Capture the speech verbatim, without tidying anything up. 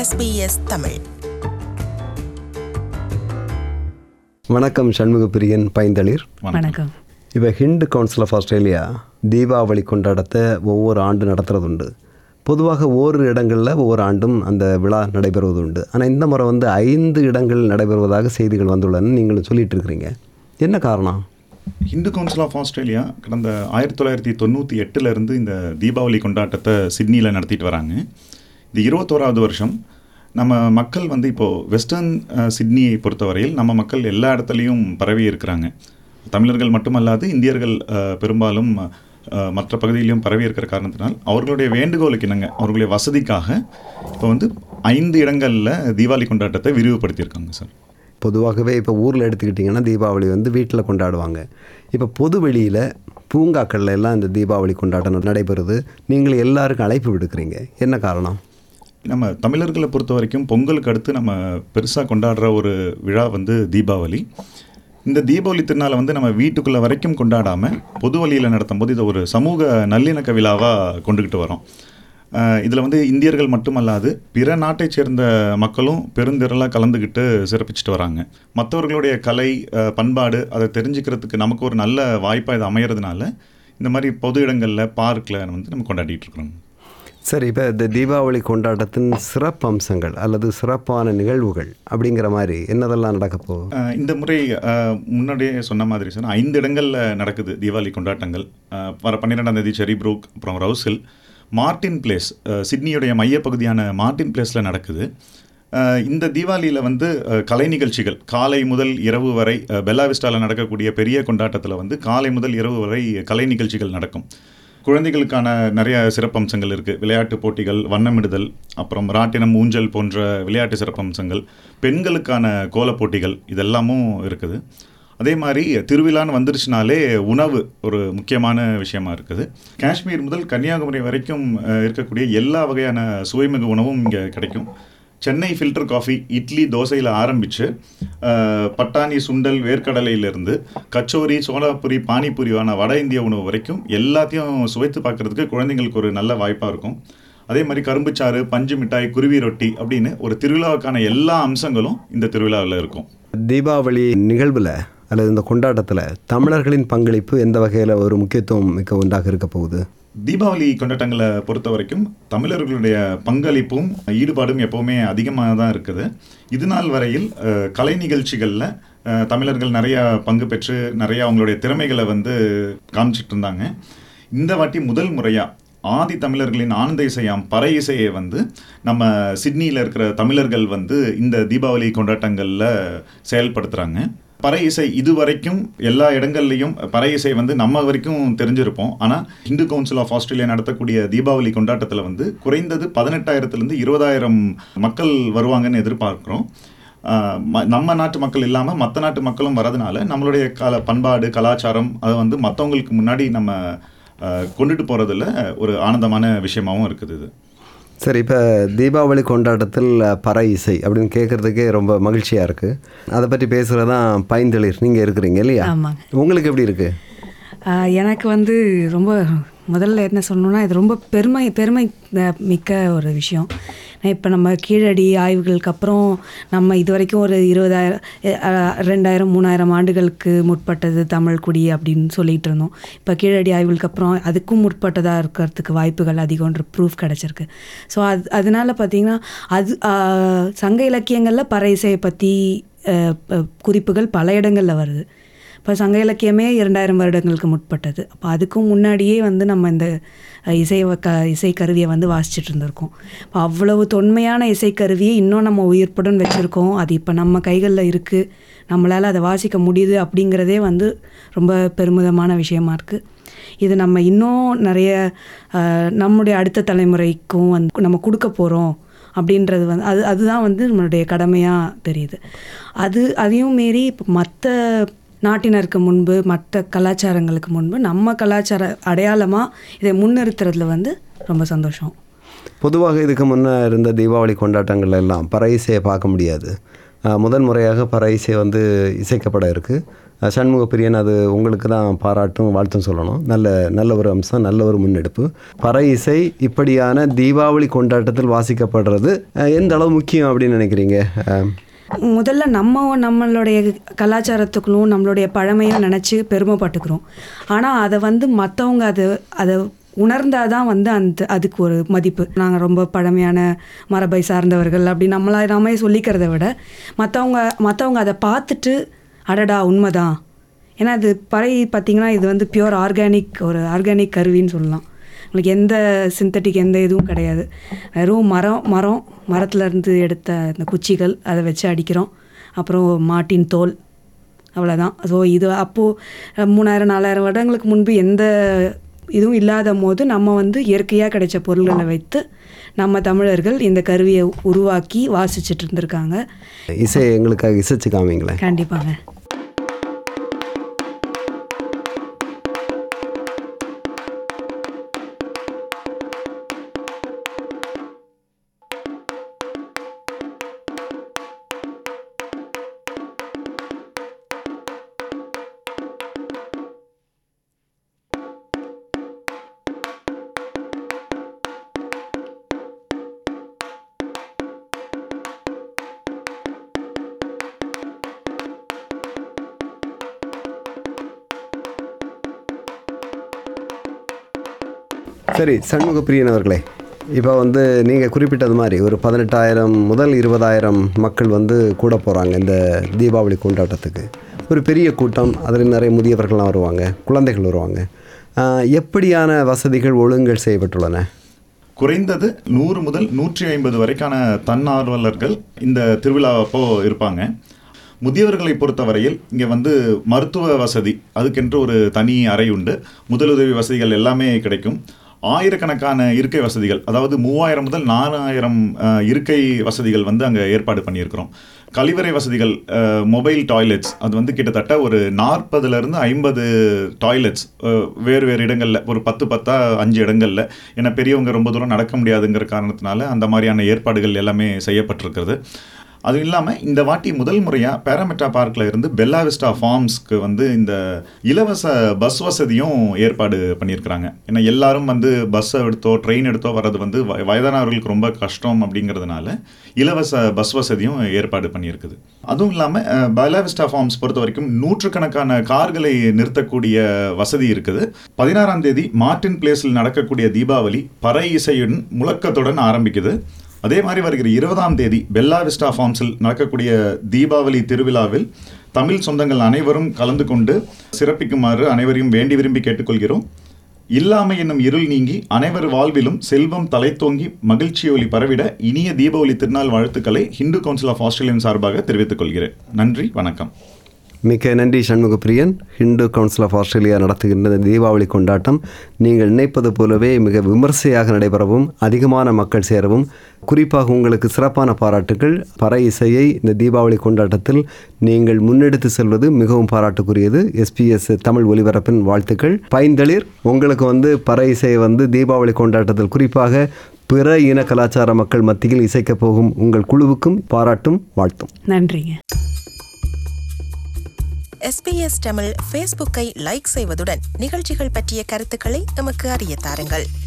S B S Tamil. வணக்கம் சண்முகப்பிரியன் பைந்தளிர். வணக்கம். இப்போ Hindu council of Australia Deepavali கொண்டாட்டத்தை ஒவ்வொரு ஆண்டு நடத்துறது உண்டு. பொதுவாக ஓரிரு இடங்களில் ஒவ்வொரு ஆண்டும் அந்த விழா நடைபெறுவது உண்டு. ஆனால் இந்த முறை வந்து ஐந்து இடங்கள் நடைபெறுவதாக செய்திகள் வந்துள்ளன நீங்களும் சொல்லிட்டு இருக்கிறீங்க. என்ன காரணம்? ஹிந்து கவுன்சில் ஆஃப் ஆஸ்திரேலியா கடந்த ஆயிரத்தி தொள்ளாயிரத்தி தொண்ணூற்றி எட்டுலேருந்து இந்த தீபாவளி கொண்டாட்டத்தை சிட்னியில் நடத்திட்டு வராங்க. இது இருபத்தோராவது வருஷம். நம்ம மக்கள் வந்து இப்போது வெஸ்டர்ன் சிட்னியை பொறுத்தவரையில் நம்ம மக்கள் எல்லா இடத்துலையும் பரவி இருக்கிறாங்க. தமிழர்கள் மட்டுமல்லாது இந்தியர்கள் பெரும்பாலும் மற்ற பகுதியிலையும் பரவி இருக்கிற காரணத்தினால் அவர்களுடைய வேண்டுகோளுக்கு இணங்க அவர்களுடைய வசதிக்காக இப்போ வந்து ஐந்து இடங்களில் தீபாவளி கொண்டாட்டத்தை விரிவுபடுத்தியிருக்காங்க சார். பொதுவாகவே இப்போ ஊரில் எடுத்துக்கிட்டிங்கன்னா தீபாவளி வந்து வீட்டில் கொண்டாடுவாங்க. இப்போ பொது வெளியில் பூங்காக்களில் எல்லாம் இந்த தீபாவளி கொண்டாட்டம் நடைபெறுது. நீங்கள் எல்லாருக்கும் அழைப்பு விடுக்கிறீங்க, என்ன காரணம்? நம்ம தமிழர்களை பொறுத்த வரைக்கும் பொங்கலுக்கு அடுத்து நம்ம பெருசாக கொண்டாடுற ஒரு விழா வந்து தீபாவளி. இந்த தீபாவளி திருநாளை வந்து நம்ம வீட்டுக்குள்ளே வரைக்கும் கொண்டாடாமல் பொது வழியில் நடத்தும் போது இதை ஒரு சமூக நல்லிணக்க விழாவாக கொண்டுக்கிட்டு வரோம். இதில் வந்து இந்தியர்கள் மட்டுமல்லாது பிற நாட்டை சேர்ந்த மக்களும் பெருந்திரளாக கலந்துக்கிட்டு சிறப்பிச்சுட்டு வராங்க. மற்றவர்களுடைய கலை பண்பாடு அதை தெரிஞ்சுக்கிறதுக்கு நமக்கு ஒரு நல்ல வாய்ப்பாக இது அமைகிறதுனால இந்த மாதிரி பொது இடங்களில் பார்க்கில் வந்து நம்ம கொண்டாடிட்டு இருக்கிறோம். சரி, இப்போ இந்த தீபாவளி கொண்டாட்டத்தின் சிறப்பு அம்சங்கள் அல்லது சிறப்பான நிகழ்வுகள் அப்படிங்கிற மாதிரி என்னதெல்லாம் நடக்க போகும்? இந்த முறை முன்னாடியே சொன்ன மாதிரி சார் ஐந்து இடங்களில் நடக்குது தீபாவளி கொண்டாட்டங்கள். வர பன்னிரெண்டாம் தேதி செரி ப்ரூக், அப்புறம் ரவுசில், மார்டின் பிளேஸ், சிட்னியுடைய மையப்பகுதியான மார்டின் பிளேஸில் நடக்குது. இந்த தீபாவளியில் வந்து கலை நிகழ்ச்சிகள் காலை முதல் இரவு வரை பெல்லா விஸ்டாவில் நடக்கக்கூடிய பெரிய கொண்டாட்டத்தில் வந்து காலை முதல் இரவு வரை கலை நிகழ்ச்சிகள் நடக்கும். குழந்தைகளுக்கான நிறைய சிறப்பம்சங்கள் இருக்குது. விளையாட்டு போட்டிகள், வண்ணமிடுதல், அப்புறம் ராட்டினம், ஊஞ்சல் போன்ற விளையாட்டு சிறப்பம்சங்கள், பெண்களுக்கான கோலப் போட்டிகள் இதெல்லாமும் இருக்குது. அதே மாதிரி திருவிழான்னு வந்துருச்சுனாலே உணவு ஒரு முக்கியமான விஷயமா இருக்குது. காஷ்மீர் முதல் கன்னியாகுமரி வரைக்கும் இருக்கக்கூடிய எல்லா வகையான சுவைமிகு உணவும் இங்கே கிடைக்கும். சென்னை ஃபில்டர் காஃபி, இட்லி, தோசையில் ஆரம்பித்து பட்டாணி, சுண்டல், வேர்க்கடலையிலேருந்து கச்சோரி, சோலாபுரி, பானிபூரியான வட இந்திய உணவு வரைக்கும் எல்லாத்தையும் சுவைத்து பார்க்குறதுக்கு குழந்தைங்களுக்கு ஒரு நல்ல வாய்ப்பாக இருக்கும். அதே மாதிரி கரும்புச்சாறு, பஞ்சு மிட்டாய், குருவி ரொட்டி அப்படின்னு ஒரு திருவிழாவுக்கான எல்லா அம்சங்களும் இந்த திருவிழாவில் இருக்கும். தீபாவளி நிகழ்வில் அல்லது இந்த கொண்டாட்டத்தில் தமிழர்களின் பங்களிப்பு எந்த வகையில் ஒரு முக்கியத்துவம் மிக்க ஒன்றாக இருக்க போகுது? தீபாவளி கொண்டாட்டங்களை பொறுத்த வரைக்கும் தமிழர்களுடைய பங்களிப்பும் ஈடுபாடும் எப்போவுமே அதிகமாக தான் இருக்குது. இது நாள் வரையில் கலை நிகழ்ச்சிகளில் தமிழர்கள் நிறையா பங்கு பெற்று நிறையா அவங்களுடைய திறமைகளை வந்து காமிச்சிட்டு இருந்தாங்க. இந்த வாட்டி முதல் முறையாக ஆதி தமிழர்களின் ஆனந்த இசையாம் பறை இசையை வந்து நம்ம சிட்னியில் இருக்கிற தமிழர்கள் வந்து இந்த தீபாவளி கொண்டாட்டங்களில் செயல்படுத்துகிறாங்க. பறை இசை இதுவரைக்கும் எல்லா இடங்கள்லையும் பறை இசை வந்து நம்ம வரைக்கும் தெரிஞ்சிருப்போம். ஆனால் ஹிந்து கவுன்சில் ஆஃப் ஆஸ்திரேலியா நடத்தக்கூடிய தீபாவளி கொண்டாட்டத்தில் வந்து குறைந்தது பதினெட்டாயிரத்துலேருந்து இருபதாயிரம் மக்கள் வருவாங்கன்னு எதிர்பார்க்குறோம். நம்ம நாட்டு மக்கள் இல்லாமல் மற்ற நாட்டு மக்களும் வரதுனால நம்மளுடைய கல பண்பாடு கலாச்சாரம் அதை வந்து மற்றவங்களுக்கு முன்னாடி நம்ம கொண்டுட்டு போகிறதுல ஒரு ஆனந்தமான விஷயமாகவும் இருக்குது இது. சரி, இப்போ தீபாவளி கொண்டாட்டத்தில் பறை இசை அப்படின்னு கேட்குறதுக்கே ரொம்ப மகிழ்ச்சியாக இருக்குது. அதை பற்றி பேசுகிறது தான் பைந்தளிர், நீங்கள் இருக்கிறீங்க இல்லையா? உங்களுக்கு எப்படி இருக்குது? எனக்கு வந்து ரொம்ப முதல்ல என்ன சொல்லணுன்னா இது ரொம்ப பெருமை பெருமை மிக்க ஒரு விஷயம். இப்போ நம்ம கீழடி ஆய்வுகளுக்கு அப்புறம் நம்ம இது வரைக்கும் ஒரு இருபதாயிரம் ரெண்டாயிரம் மூணாயிரம் ஆண்டுகளுக்கு முற்பட்டது தமிழ் குடி அப்படின்னு சொல்லிகிட்டு இருந்தோம். இப்போ கீழடி ஆய்வுகளுக்கு அப்புறம் அதுக்கும் முற்பட்டதாக இருக்கிறதுக்கு வாய்ப்புகள் அதிகம்ன்ற ப்ரூஃப் கிடச்சிருக்கு. ஸோ அது அதனால் பார்த்திங்கன்னா அது சங்க இலக்கியங்களில் பறை இசையை பற்றி குறிப்புகள் பல இடங்களில் வருது. இப்போ சங்க இலக்கியமே இரண்டாயிரம் வருடங்களுக்கு முற்பட்டது. அப்போ அதுக்கும் முன்னாடியே வந்து நம்ம இந்த இசை க இசைக்கருவியை வந்து வாசிச்சுட்டு இருந்திருக்கோம். இப்போ அவ்வளவு தொன்மையான இசைக்கருவியை இன்னும் நம்ம உயிர்ப்புடன் வச்சுருக்கோம். அது இப்போ நம்ம கைகளில் இருக்குது, நம்மளால் அதை வாசிக்க முடியுது அப்படிங்கிறதே வந்து ரொம்ப பெருமிதமான விஷயமா இருக்குது. இது நம்ம இன்னும் நிறைய நம்முடைய அடுத்த தலைமுறைக்கும் வந்து நம்ம கொடுக்க போகிறோம் அப்படின்றது வந்து அது அதுதான் வந்து நம்மளுடைய கடமையாக தெரியுது. அது அதையும் மீறி இப்போ மற்ற நாட்டினருக்கு முன்பு மற்ற கலாச்சாரங்களுக்கு முன்பு நம்ம கலாச்சார அடையாளமாக இதை முன்னிறுத்துறதுல வந்து ரொம்ப சந்தோஷம். பொதுவாக இதுக்கு முன்னே இருந்த தீபாவளி கொண்டாட்டங்கள் எல்லாம் பறை இசையை பார்க்க முடியாது. முதல் முறையாக பறை இசை வந்து இசைக்கப்பட இருக்குது. சண்முக பிரியன், அது உங்களுக்கு தான் பாராட்டும் வாழ்த்தும் சொல்லணும். நல்ல நல்ல ஒரு அம்சம், நல்ல ஒரு முன்னெடுப்பு. பறை இசை இப்படியான தீபாவளி கொண்டாட்டத்தில் வாசிக்கப்படுறது எந்த அளவு முக்கியம் அப்படின்னு நினைக்கிறீங்க? முதல்ல நம்ம நம்மளுடைய கலாச்சாரத்துக்குள்ளும் நம்மளுடைய பழமையும் நினச்சி பெருமைப்பட்டுக்கிறோம். ஆனால் அதை வந்து மற்றவங்க அதை அதை உணர்ந்தால் தான் வந்து அந்த அதுக்கு ஒரு மதிப்பு. நாங்கள் ரொம்ப பழமையான மரபை சார்ந்தவர்கள் அப்படி நம்மளா நாமே சொல்லிக்கிறத விட மற்றவங்க மற்றவங்க அதை பார்த்துட்டு அடடா உண்மைதான். ஏன்னா அது பறை பார்த்திங்கன்னா இது வந்து பியூர் ஆர்கானிக், ஒரு ஆர்கானிக் கருவின்னு சொல்லலாம். உங்களுக்கு எந்த சிந்தட்டிக் எந்த இதுவும் கிடையாது. வெறும் மரம் மரம் மரத்துலேருந்து எடுத்த இந்த குச்சிகள் அதை வச்சு அடிக்கிறோம். அப்புறம் மாட்டின் தோல், அவ்வளோதான். ஸோ இது அப்போது மூணாயிரம் நாலாயிரம் வருடங்களுக்கு முன்பு எந்த இதுவும் இல்லாத போது நம்ம வந்து இயற்கையாக கிடைச்ச பொருள்களை வைத்து நம்ம தமிழர்கள் இந்த கருவியை உருவாக்கி வாசிச்சுட்டு இருந்திருக்காங்க. இசை எங்களுக்காக இசைச்சு காமிங்களேன். கண்டிப்பாங்க. சரி, சண்முக பிரியன் அவர்களே, இப்போ வந்து நீங்கள் குறிப்பிட்டது மாதிரி ஒரு பதினெட்டாயிரம் முதல் இருபதாயிரம் மக்கள் வந்து கூட போகிறாங்க இந்த தீபாவளி கொண்டாட்டத்துக்கு. ஒரு பெரிய கூட்டம், அதில் நிறைய முதியவர்கள்லாம் வருவாங்க, குழந்தைகள் வருவாங்க. எப்படியான வசதிகள் ஒழுங்குகள் செய்யப்பட்டுள்ளன? குறைந்தது நூறு முதல் நூற்றி ஐம்பது வரைக்கான தன்னார்வலர்கள் இந்த திருவிழா அப்போ இருப்பாங்க. முதியவர்களை பொறுத்தவரையில் இங்கே வந்து மருத்துவ வசதி, அதுக்கென்று ஒரு தனி அறை உண்டு. முதலுதவி வசதிகள் எல்லாமே கிடைக்கும். ஆயிரக்கணக்கான இருக்கை வசதிகள், அதாவது மூவாயிரம் முதல் நாலாயிரம் இருக்கை வசதிகள் வந்து அங்கே ஏற்பாடு பண்ணியிருக்கிறோம். கழிவறை வசதிகள், மொபைல் டாய்லெட்ஸ், அது வந்து கிட்டத்தட்ட ஒரு நாற்பதுலேருந்து ஐம்பது டாய்லெட்ஸ் வேறு வேறு இடங்களில், ஒரு பத்து பத்தா அஞ்சு இடங்களில். ஏன்னா பெரியவங்க ரொம்ப தூரம் நடக்க முடியாதுங்கிற காரணத்தினால அந்த மாதிரியான ஏற்பாடுகள் எல்லாமே செய்யப்பட்டிருக்கிறது. அதுவும் இல்லாமல் இந்த வாட்டி முதல் முறையாக பேராமெட்ரா பார்க்கில் இருந்து பெல்லா விஸ்டா ஃபார்ம்ஸ்க்கு வந்து இந்த இலவச பஸ் வசதியும் ஏற்பாடு பண்ணியிருக்கிறாங்க. ஏன்னா எல்லாரும் வந்து பஸ்ஸை எடுத்தோ ட்ரெயின் எடுத்தோ வர்றது வந்து வயதானவர்களுக்கு ரொம்ப கஷ்டம் அப்படிங்கிறதுனால இலவச பஸ் வசதியும் ஏற்பாடு பண்ணியிருக்குது. அதுவும் இல்லாமல் பெல்லா விஸ்டா ஃபார்ம்ஸ் பொறுத்த வரைக்கும் நூற்றுக்கணக்கான கார்களை நிறுத்தக்கூடிய வசதி இருக்குது. பதினாறாம் தேதி மார்டின் பிளேஸில் நடக்கக்கூடிய தீபாவளி பறை இசையுடன் முழக்கத்துடன் ஆரம்பிக்குது. அதே மாதிரி வருகிற இருபதாம் தேதி பெல்லா விஸ்டா ஃபார்ம்ஸில் நடக்கக்கூடிய தீபாவளி திருவிழாவில் தமிழ் சொந்தங்கள் அனைவரும் கலந்து கொண்டு சிறப்பிக்குமாறு அனைவரையும் வேண்டி விரும்பி கேட்டுக்கொள்கிறோம். இல்லாமை என்னும் இருள் நீங்கி அனைவர் வாழ்விலும் செல்வம் தலைத்தோங்கி மகிழ்ச்சி ஒளி பரவிட இனிய தீபாவளி திருநாள் வாழ்த்துக்களை ஹிந்து கவுன்சில் ஆஃப் ஆஸ்திரேலியன் சார்பாக தெரிவித்துக் கொள்கிறேன். நன்றி, வணக்கம். மிக்க நன்றி Shanmugapriyan. Hindu council of Australia நடத்துகின்ற தீபாவளி கொண்டாட்டம் நீங்கள் நினைப்பது போலவே மிக விமர்சையாக நடைபெறவும் அதிகமான மக்கள் சேரவும், குறிப்பாக உங்களுக்கு சிறப்பான பாராட்டுகள். பறை இசையை இந்த தீபாவளி கொண்டாட்டத்தில் நீங்கள் முன்னெடுத்து செல்வது மிகவும் பாராட்டுக்குரியது. எஸ்பிஎஸ் தமிழ் ஒலிபரப்பின் வாழ்த்துக்கள். பைந்தளிர், உங்களுக்கு வந்து பறை இசையை வந்து தீபாவளி கொண்டாட்டத்தில் குறிப்பாக பிற இன கலாச்சார மக்கள் மத்தியில் இசைக்கப் போகும் உங்கள் குழுவுக்கும் பாராட்டும் வாழ்த்தும். நன்றிங்க. எஸ்பிஎஸ் தமிழ் ஃபேஸ்புக்கை லைக் செய்வதுடன் நிகழ்ச்சிகள் பற்றிய கருத்துக்களை நமக்கு அறிய தாருங்கள்.